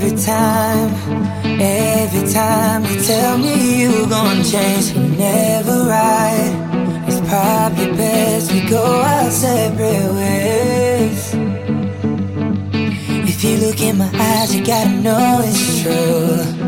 Every time you tell me you're gonna change, you're never right. It's probably best we go our separate ways. If you look in my eyes, you gotta know it's true.